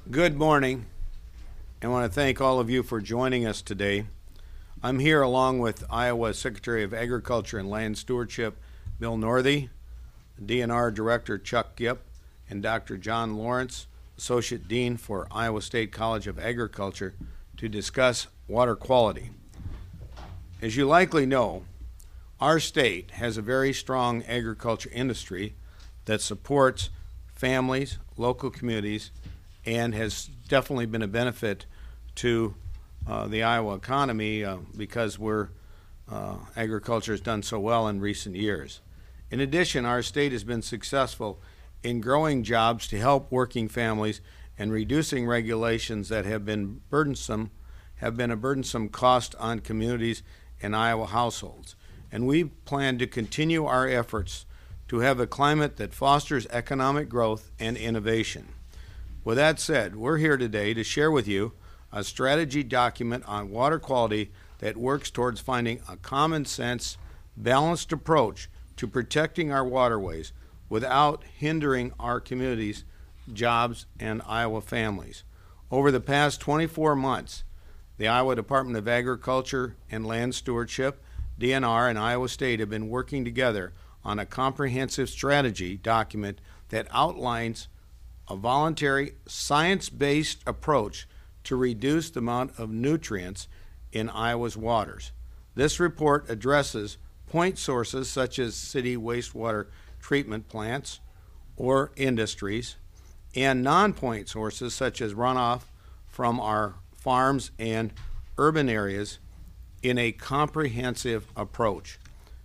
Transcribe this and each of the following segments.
Good morning. I want to thank all of you for joining us today. I'm here along with Iowa Secretary of Agriculture and Land Stewardship, Bill Northey, DNR Director Chuck Gipp, and Dr. John Lawrence, Associate Dean for Iowa State College of Agriculture, to discuss water quality. As you likely know, our state has a very strong agriculture industry that supports families, local communities, and has definitely been a benefit to the Iowa economy because agriculture has done so well in recent years. In addition, our state has been successful in growing jobs to help working families and reducing regulations that have been a burdensome cost on communities and Iowa households. And we plan to continue our efforts to have a climate that fosters economic growth and innovation. With that said, we're here today to share with you a strategy document on water quality that works towards finding a common sense, balanced approach to protecting our waterways without hindering our communities, jobs, and Iowa families. Over the past 24 months, the Iowa Department of Agriculture and Land Stewardship, DNR, and Iowa State have been working together on a comprehensive strategy document that outlines a voluntary, science-based approach to reduce the amount of nutrients in Iowa's waters. This report addresses point sources such as city wastewater treatment plants or industries, and non-point sources such as runoff from our farms and urban areas in a comprehensive approach.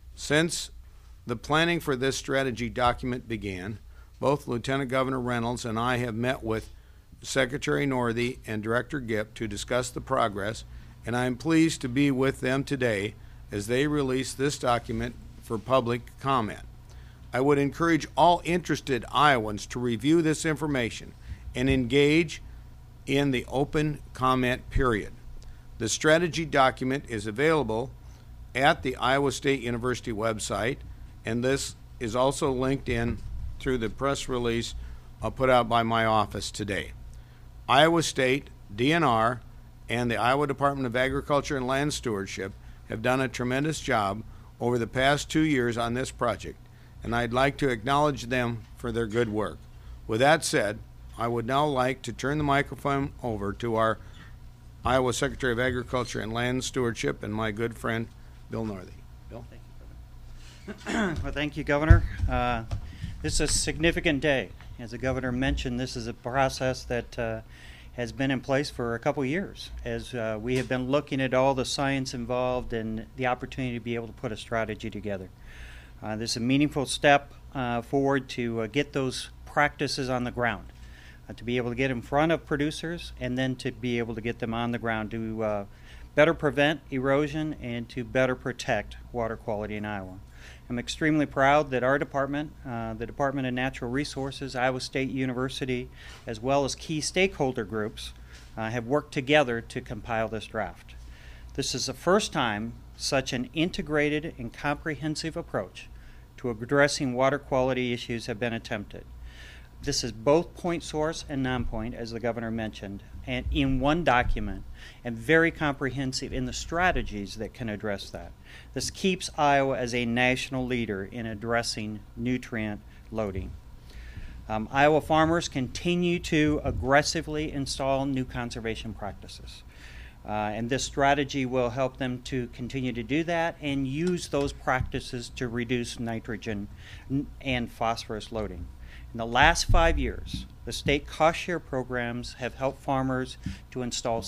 Since the planning for this strategy document began, both Lieutenant Governor Reynolds and I have met with Secretary Northey and Director Gipp to discuss the progress, and I am pleased to be with them today as they release this document for public comment. I would encourage all interested Iowans to review this information and engage in the open comment period. The strategy document is available at the Iowa State University website, and this is also linked in through the press release put out by my office today. Iowa State, DNR, and the Iowa Department of Agriculture and Land Stewardship have done a tremendous job over the past 2 years on this project, and I'd like to acknowledge them for their good work. With that said, I would now like to turn the microphone over to our Iowa Secretary of Agriculture and Land Stewardship and my good friend, Bill Northey. Bill? Thank you, Governor. Well, thank you, Governor. This is a significant day. As the Governor mentioned, this is a process that has been in place for a couple years as we have been looking at all the science involved and the opportunity to be able to put a strategy together. This is a meaningful step forward to get those practices on the ground, to be able to get in front of producers and then to be able to get them on the ground to better prevent erosion and to better protect water quality in Iowa. I'm extremely proud that our department, the Department of Natural Resources, Iowa State University, as well as key stakeholder groups, have worked together to compile this draft. This is the first time such an integrated and comprehensive approach to addressing water quality issues have been attempted. This is both point source and non-point, as the Governor mentioned, and in one document, and very comprehensive in the strategies that can address that. This keeps Iowa as a national leader in addressing nutrient loading. Iowa farmers continue to aggressively install new conservation practices. And this strategy will help them to continue to do that and use those practices to reduce nitrogen and phosphorus loading. In the last 5 years, the state cost share programs have helped farmers to install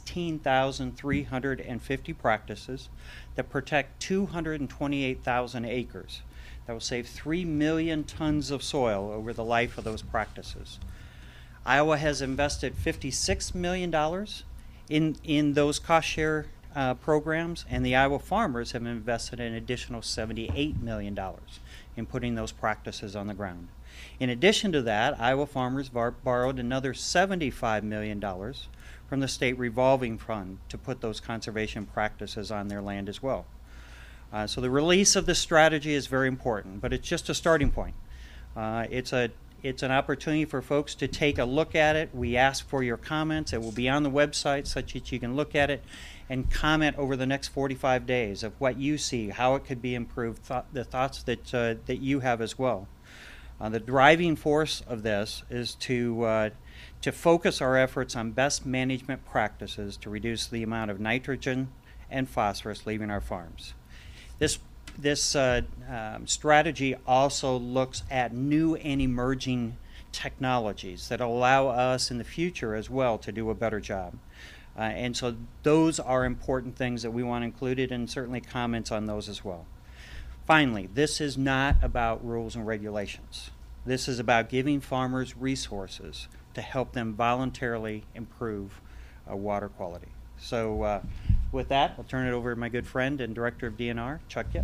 16,350 practices that protect 228,000 acres. That will save 3 million tons of soil over the life of those practices. Iowa has invested $56 million in those cost share programs, and the Iowa farmers have invested an additional $78 million in putting those practices on the ground. In addition to that, Iowa farmers borrowed another $75 million from the state revolving fund to put those conservation practices on their land as well. So the release of this strategy is very important, but it's just a starting point. It's It's an opportunity for folks to take a look at it. We ask for your comments. It will be on the website such that you can look at it and comment over the next 45 days of what you see, how it could be improved, the thoughts that you have as well. The driving force of this is to focus our efforts on best management practices to reduce the amount of nitrogen and phosphorus leaving our farms. This strategy also looks at new and emerging technologies that allow us in the future as well to do a better job. And so those are important things that we want included, and certainly comments on those as well. Finally, this is not about rules and regulations. This is about giving farmers resources to help them voluntarily improve water quality. So with that, I'll turn it over to my good friend and Director of DNR, Chuck Gipp.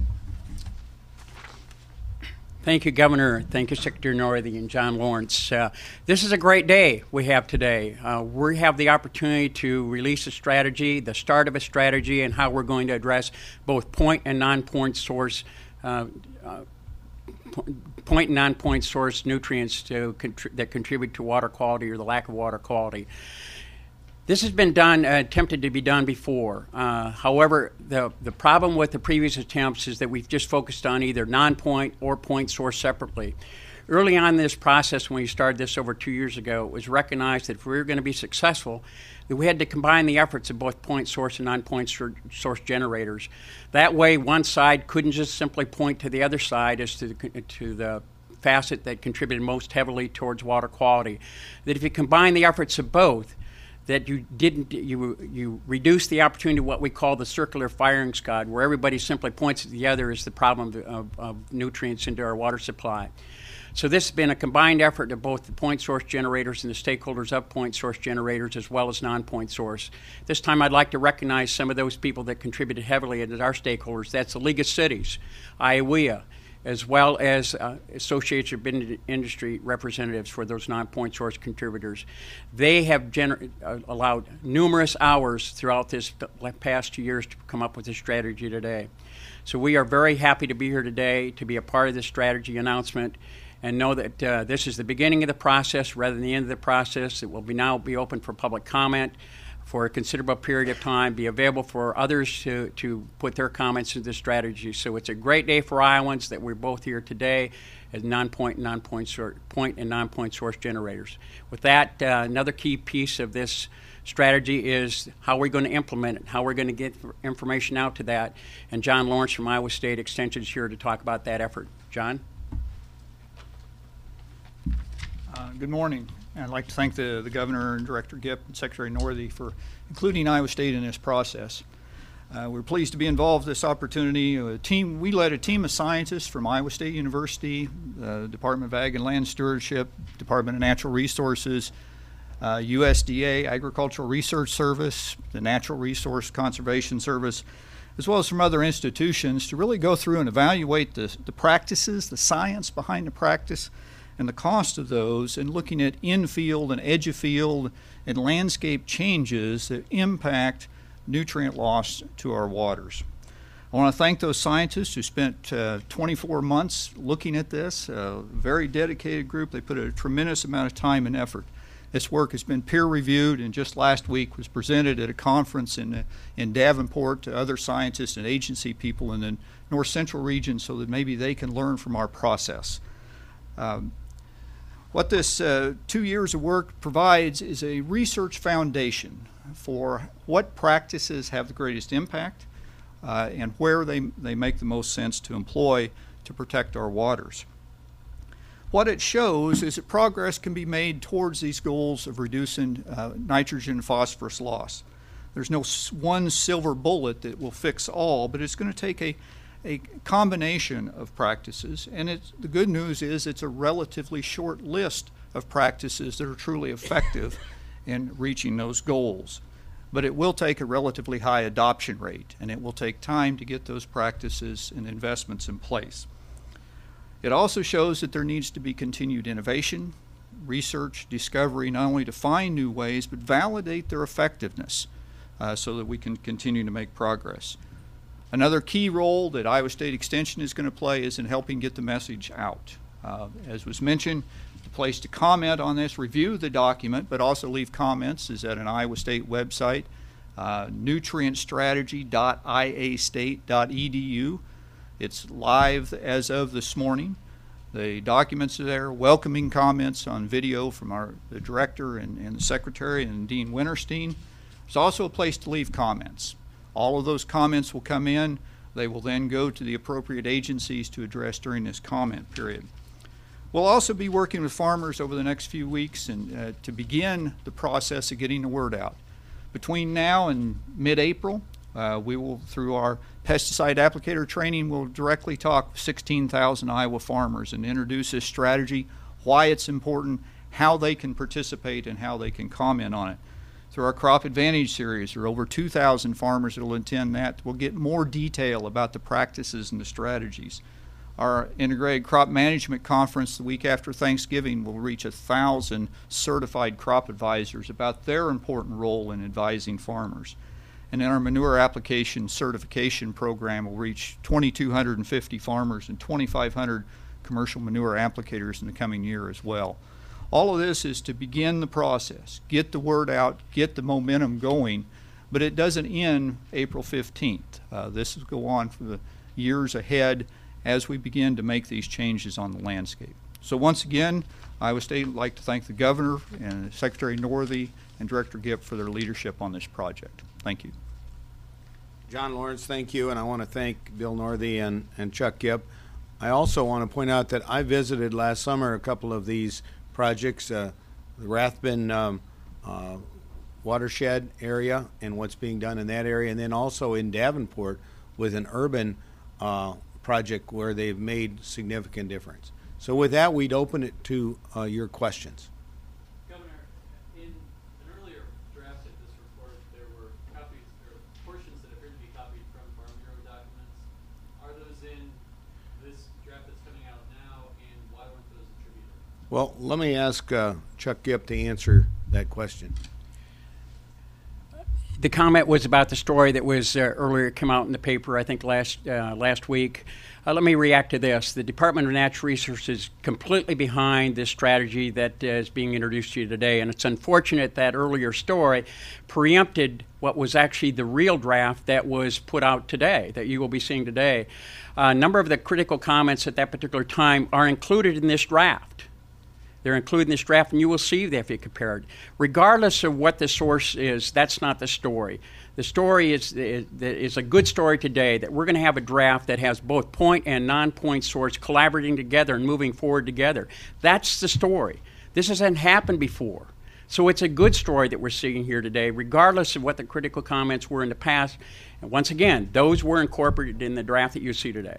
Thank you, Governor. Thank you, Secretary Northey and John Lawrence. This is a great day we have today. We have the opportunity to release a strategy, the start of a strategy, and how we're going to address both point and non-point source nutrients that contribute to water quality or the lack of water quality. This has been done, attempted to be done before. However, the problem with the previous attempts is that we've just focused on either non-point or point source separately. Early on in this process, when we started this over 2 years ago, it was recognized that if we were going to be successful, that we had to combine the efforts of both point source and non-point source generators. That way, one side couldn't just simply point to the other side as to the facet that contributed most heavily towards water quality. That if you combine the efforts of both, that you reduce the opportunity of what we call the circular firing squad, where everybody simply points at the other as the problem of nutrients into our water supply. So this has been a combined effort of both the point source generators and the stakeholders of point source generators, as well as non-point source. This time I'd like to recognize some of those people that contributed heavily as our stakeholders. That's the League of Cities, IAWEA, as well as Association of Industry representatives for those non-point source contributors. They have allowed numerous hours throughout this past 2 years to come up with this strategy today. So we are very happy to be here today to be a part of this strategy announcement, and know that this is the beginning of the process rather than the end of the process. It will now be open for public comment for a considerable period of time, be available for others to put their comments into the strategy. So it's a great day for Iowans that we're both here today as point and non-point source generators. With that, another key piece of this strategy is how we're going to implement it, how we're going to get information out to that. And John Lawrence from Iowa State Extension is here to talk about that effort. John? Good morning. I'd like to thank the Governor and Director Gipp and Secretary Northey for including Iowa State in this process. We're pleased to be involved in this opportunity. We led a team of scientists from Iowa State University, the Department of Ag and Land Stewardship, Department of Natural Resources, USDA, Agricultural Research Service, the Natural Resource Conservation Service, as well as from other institutions to really go through and evaluate the practices, the science behind the practice, and the cost of those, and looking at in-field and edge-of-field and landscape changes that impact nutrient loss to our waters. I want to thank those scientists who spent 24 months looking at this, a very dedicated group. They put a tremendous amount of time and effort. This work has been peer-reviewed, and just last week was presented at a conference in Davenport to other scientists and agency people in the North Central region so that maybe they can learn from our process. What this 2 years of work provides is a research foundation for what practices have the greatest impact and where they make the most sense to employ to protect our waters. What it shows is that progress can be made towards these goals of reducing nitrogen and phosphorus loss. There's no one silver bullet that will fix all, but it's going to take a combination of practices, and the good news is it's a relatively short list of practices that are truly effective in reaching those goals. But it will take a relatively high adoption rate, and it will take time to get those practices and investments in place. It also shows that there needs to be continued innovation, research, discovery, not only to find new ways, but validate their effectiveness so that we can continue to make progress. Another key role that Iowa State Extension is going to play is in helping get the message out. As was mentioned, the place to comment on this, review the document, but also leave comments is at an Iowa State website, nutrientstrategy.iastate.edu. It's live as of this morning. The documents are there, welcoming comments on video from the director and the secretary and Dean Winterstein. There's also a place to leave comments. All of those comments will come in. They will then go to the appropriate agencies to address during this comment period. We'll also be working with farmers over the next few weeks and to begin the process of getting the word out. Between now and mid-April, we will, through our pesticide applicator training, we'll directly talk with 16,000 Iowa farmers and introduce this strategy, why it's important, how they can participate, and how they can comment on it. Through our Crop Advantage series, there are over 2,000 farmers that will attend that. We'll get more detail about the practices and the strategies. Our Integrated Crop Management Conference the week after Thanksgiving will reach 1,000 certified crop advisors about their important role in advising farmers. And then our manure application certification program will reach 2,250 farmers and 2,500 commercial manure applicators in the coming year as well. All of this is to begin the process, get the word out, get the momentum going, but it doesn't end April 15th. This will go on for the years ahead as we begin to make these changes on the landscape. So once again, Iowa State would like to thank the Governor and Secretary Northey and Director Gipp for their leadership on this project. Thank you. John Lawrence, thank you, and I want to thank Bill Northey and Chuck Gipp. I also want to point out that I visited last summer a couple of these projects, the Rathbun watershed area and what's being done in that area, and then also in Davenport with an urban project where they've made significant difference. So with that, we'd open it to your questions. Governor, in an earlier draft of this report, there were copies or portions that appeared to be copied from Farm Bureau documents. Are those in this draft that's coming out now, and why weren't those attributed? Well, let me ask Chuck Gipp to answer that question. The comment was about the story that was earlier come out in the paper, I think last week. Let me react to this. The Department of Natural Resources is completely behind this strategy that is being introduced to you today, and it's unfortunate that earlier story preempted what was actually the real draft that was put out today, that you will be seeing today. A number of the critical comments at that particular time are included in this draft. They're included in this draft, and you will see that if you compare it. Regardless of what the source is, that's not the story. The story is a good story today, that we're going to have a draft that has both point and non-point source collaborating together and moving forward together. That's the story. This hasn't happened before. So it's a good story that we're seeing here today, regardless of what the critical comments were in the past. And once again, those were incorporated in the draft that you see today.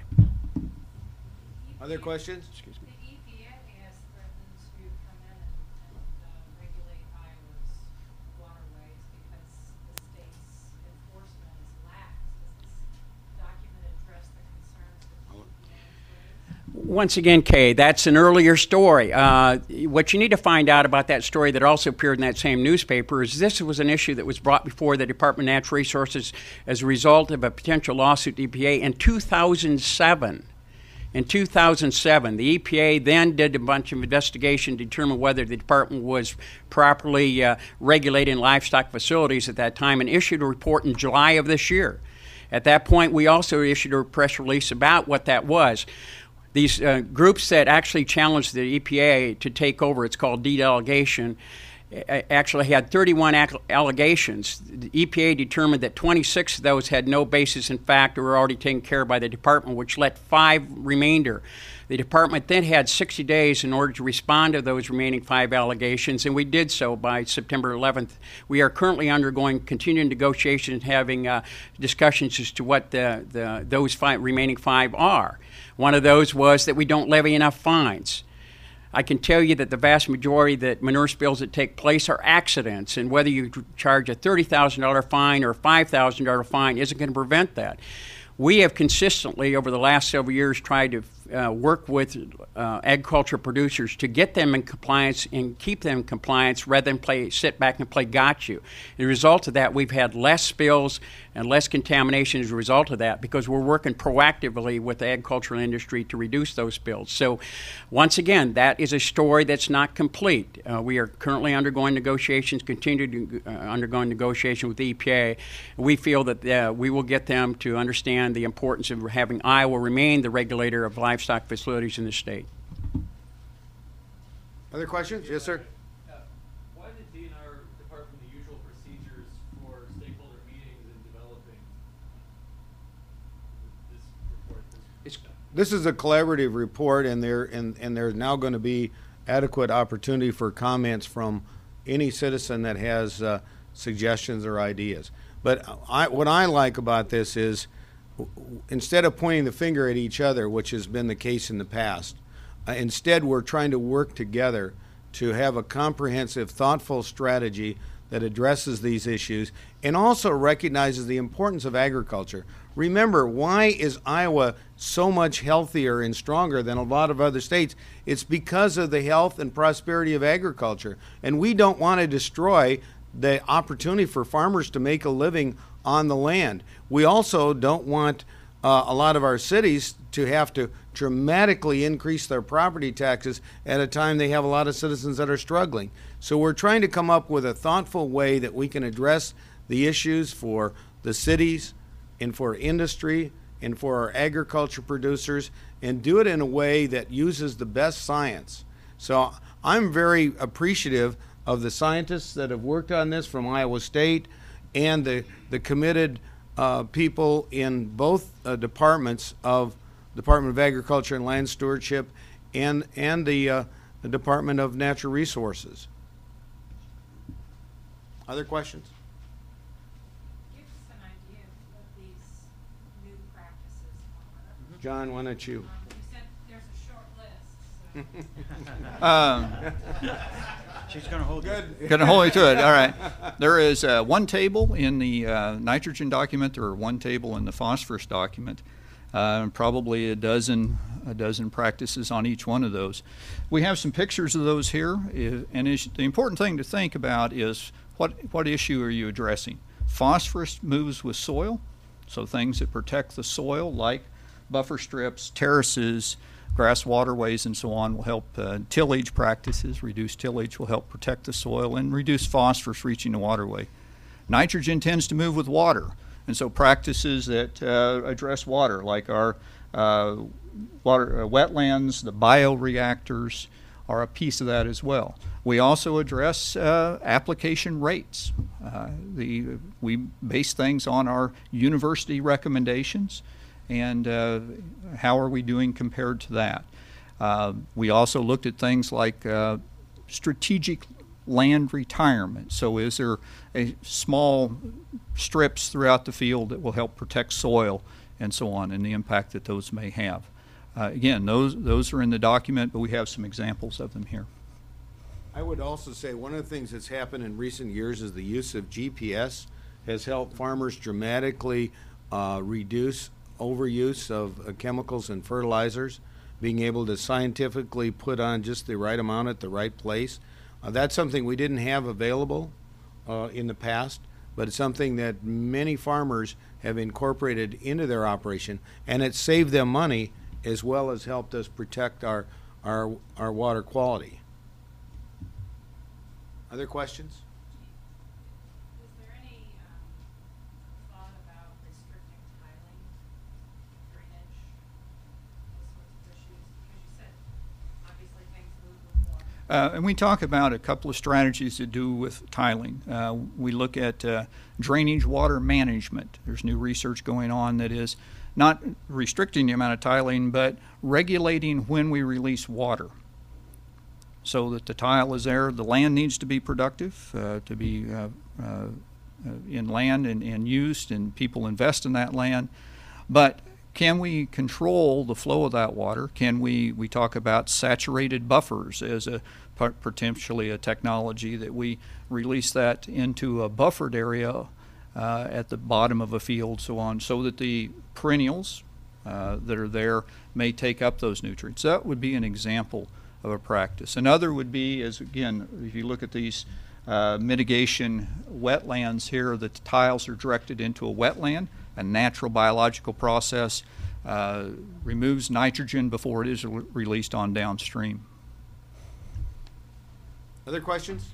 Other questions? The EPA has threatened to come in and regulate Iowa's waterways because the state's enforcement is lax. Does this document address the concerns that the EPA has raised? Once again, Kay, that's an earlier story. What you need to find out about that story that also appeared in that same newspaper is this was an issue that was brought before the Department of Natural Resources as a result of a potential lawsuit to EPA in 2007. In 2007, the EPA then did a bunch of investigation to determine whether the department was properly regulating livestock facilities at that time and issued a report in July of this year. At that point, we also issued a press release about what that was. These groups that actually challenged the EPA to take over, it's called dedelegation, actually had 31 allegations. The EPA determined that 26 of those had no basis in fact or were already taken care of by the department, which let 5 remainder. The department then had 60 days in order to respond to those remaining 5 allegations, and we did so by September 11th. We are currently undergoing continuing negotiations, having discussions as to what those remaining 5 are. One of those was that we don't levy enough fines. I can tell you that the vast majority of the manure spills that take place are accidents, and whether you charge a $30,000 fine or a $5,000 fine isn't going to prevent that. We have consistently, over the last several years, tried to work with agriculture producers to get them in compliance and keep them in compliance rather than sit back and play got you. As a result of that, we've had less spills and less contamination as a result of that because we're working proactively with the agricultural industry to reduce those spills. So once again, that is a story that's not complete. We are currently undergoing negotiations, continue to undergoing negotiation with the EPA. We feel that we will get them to understand the importance of having Iowa remain the regulator of livestock facilities in the state. Other questions? Yes, sir. Why did DNR depart from the usual procedures for stakeholder meetings in developing this report? This is a collaborative report, and there's now going to be adequate opportunity for comments from any citizen that has suggestions or ideas. But what I like about this is, instead of pointing the finger at each other, which has been the case in the past, instead we're trying to work together to have a comprehensive, thoughtful strategy that addresses these issues and also recognizes the importance of agriculture. Remember, why is Iowa so much healthier and stronger than a lot of other states? It's because of the health and prosperity of agriculture. And we don't want to destroy the opportunity for farmers to make a living on the land. We also don't want a lot of our cities to have to dramatically increase their property taxes at a time they have a lot of citizens that are struggling. So we're trying to come up with a thoughtful way that we can address the issues for the cities and for industry and for our agriculture producers, and do it in a way that uses the best science. So I'm very appreciative of the scientists that have worked on this from Iowa State and the committed people in both departments of Department of Agriculture and Land Stewardship and the Department of Natural Resources. Other questions? Give us an idea of these new practices. John, why don't you? You said there's a short list, so. She's going to hold you. Going to hold you to it. All right. There is one table in the nitrogen document, or one table in the phosphorus document, probably a dozen practices on each one of those. We have some pictures of those here, and the important thing to think about is what issue are you addressing? Phosphorus moves with soil, so things that protect the soil like buffer strips, terraces, grass waterways, and so on will help. Tillage practices, reduced tillage will help protect the soil and reduce phosphorus reaching the waterway. Nitrogen tends to move with water, and so practices that address water, like our wetlands, the bioreactors, are a piece of that as well. We also address application rates. We base things on our university recommendations, and how are we doing compared to that? We also looked at things like strategic land retirement. So is there a small strips throughout the field that will help protect soil and so on, and the impact that those may have? Again, those are in the document, but we have some examples of them here. I would also say one of the things that's happened in recent years is the use of GPS has helped farmers dramatically reduce overuse of chemicals and fertilizers, being able to scientifically put on just the right amount at the right place. That's something we didn't have available in the past, but it's something that many farmers have incorporated into their operation, and it saved them money as well as helped us protect our water quality. Other questions? Is there any thought about restricting tiling, drainage, those sorts of issues? Because you said obviously things move with water. And we talk about a couple of strategies to do with tiling. We look at drainage water management. There's new research going on that is not restricting the amount of tiling, but regulating when we release water, so that the tile is there. The land needs to be productive, to be in land and used, and people invest in that land. But can we control the flow of that water? Can we talk about saturated buffers as a potentially a technology that we release that into a buffered area at the bottom of a field, so on, so that the perennials, that are there may take up those nutrients. That would be an example of a practice. Another would be, as again, if you look at these mitigation wetlands here, the tiles are directed into a wetland, a natural biological process, removes nitrogen before it is released on downstream. Other questions?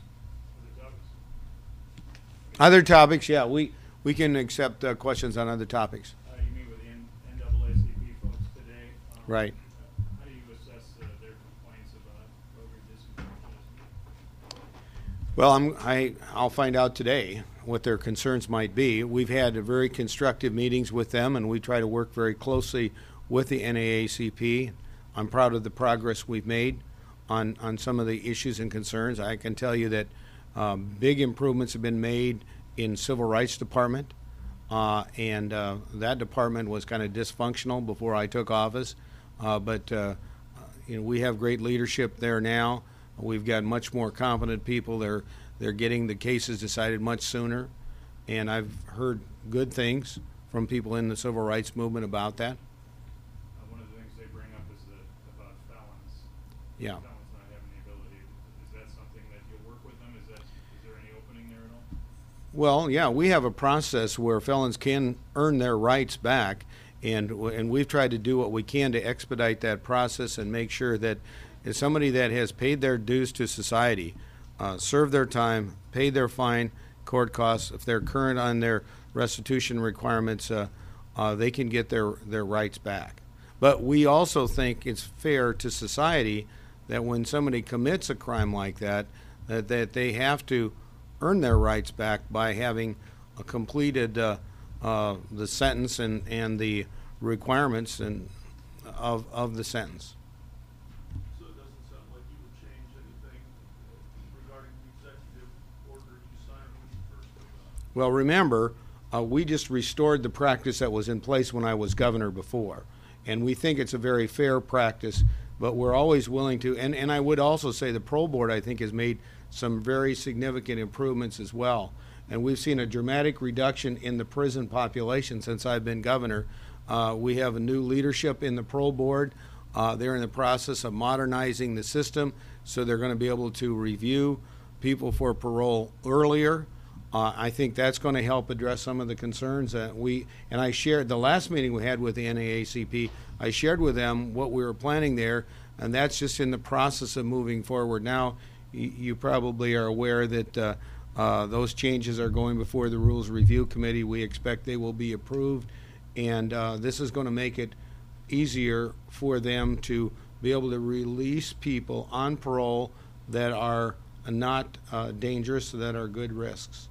Other topics? Yeah, we can accept questions on other topics. You meet with the NAACP folks today. Right. How do you assess their complaints about road redistribution? Well, I'll find out today what their concerns might be. We've had very constructive meetings with them, and we try to work very closely with the NAACP. I'm proud of the progress we've made on some of the issues and concerns. I can tell you that big improvements have been made in Civil Rights Department, and that department was kind of dysfunctional before I took office. But we have great leadership there now. We've got much more competent people. They're getting the cases decided much sooner, and I've heard good things from people in the civil rights movement about that. One of the things they bring up is about felons. Yeah. Felons not having the ability. Is that something that you'll work with them? Is there any opening there at all? Well, yeah, we have a process where felons can earn their rights back, and we've tried to do what we can to expedite that process and make sure that if somebody that has paid their dues to society, served their time, paid their fine, court costs, if they're current on their restitution requirements, they can get their rights back. But we also think it's fair to society that when somebody commits a crime like that, that they have to earn their rights back by having completed the sentence and the requirements of the sentence. So it doesn't sound like you would change anything regarding the executive order you signed when you first took office. Well, remember, we just restored the practice that was in place when I was governor before. And we think it's a very fair practice, but we're always willing to, and I would also say the parole board, I think, has made some very significant improvements as well. And we've seen a dramatic reduction in the prison population since I've been governor. We have a new leadership in the parole board. They're in the process of modernizing the system, so they're going to be able to review people for parole earlier. I think that's going to help address some of the concerns that I shared the last meeting we had with the NAACP. I shared with them what we were planning there, and that's just in the process of moving forward. Now, you probably are aware that those changes are going before the Rules Review Committee. We expect they will be approved, and this is going to make it easier for them to be able to release people on parole that are not dangerous, that are good risks.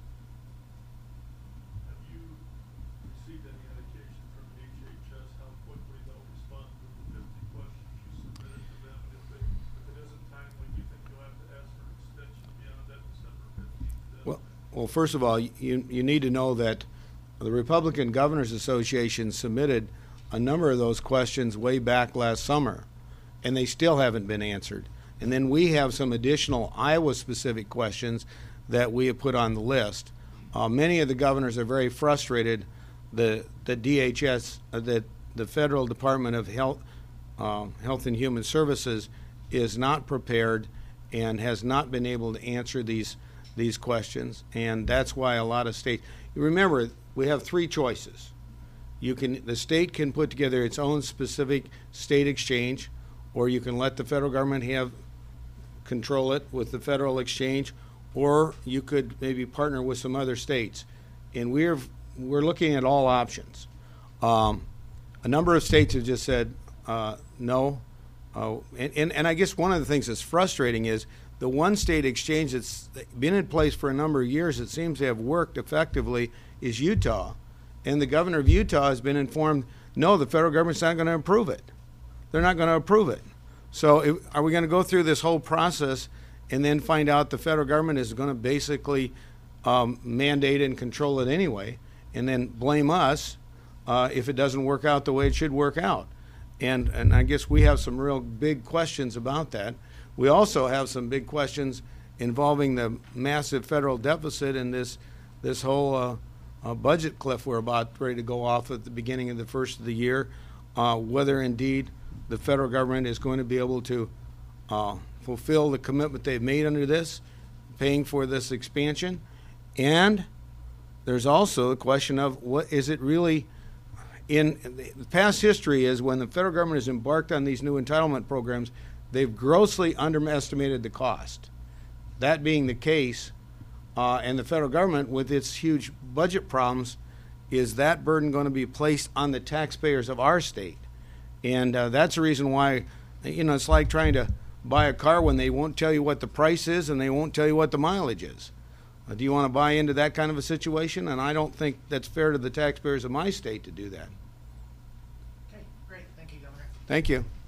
Have you received any indication from HHS how quickly they'll respond to the 50 questions you submitted to them? And if it isn't timely, you think you'll have to ask for an extension beyond that December 15th deadline? Well, first of all, you need to know that the Republican Governors Association submitted a number of those questions way back last summer, and they still haven't been answered. And then we have some additional Iowa-specific questions that we have put on the list. Many of the governors are very frustrated that DHS, that the Federal Department of Health and Human Services is not prepared and has not been able to answer these questions, and that's why a lot of states. Remember, we have three choices. The state can put together its own specific state exchange, or you can let the federal government control it with the federal exchange, or you could maybe partner with some other states. And we're looking at all options. A number of states have just said no. And I guess one of the things that's frustrating is the one state exchange that's been in place for a number of years that seems to have worked effectively is Utah. And the governor of Utah has been informed, no, the federal government's not going to approve it. They're not going to approve it. So are we going to go through this whole process and then find out the federal government is going to basically mandate and control it anyway, and then blame us if it doesn't work out the way it should work out? And I guess we have some real big questions about that. We also have some big questions involving the massive federal deficit and this whole budget cliff we're about ready to go off at the beginning of the first of the year. whether indeed the federal government is going to be able to fulfill the commitment they've made under this, paying for this expansion. And there's also the question of what is it really in the past history is when the federal government has embarked on these new entitlement programs, they've grossly underestimated the cost. That being the case, and the federal government with its huge budget problems, is that burden going to be placed on the taxpayers of our state? And that's the reason why, it's like trying to buy a car when they won't tell you what the price is and they won't tell you what the mileage is. Do you want to buy into that kind of a situation? And I don't think that's fair to the taxpayers of my state to do that. Okay, great. Thank you, Governor. Thank you.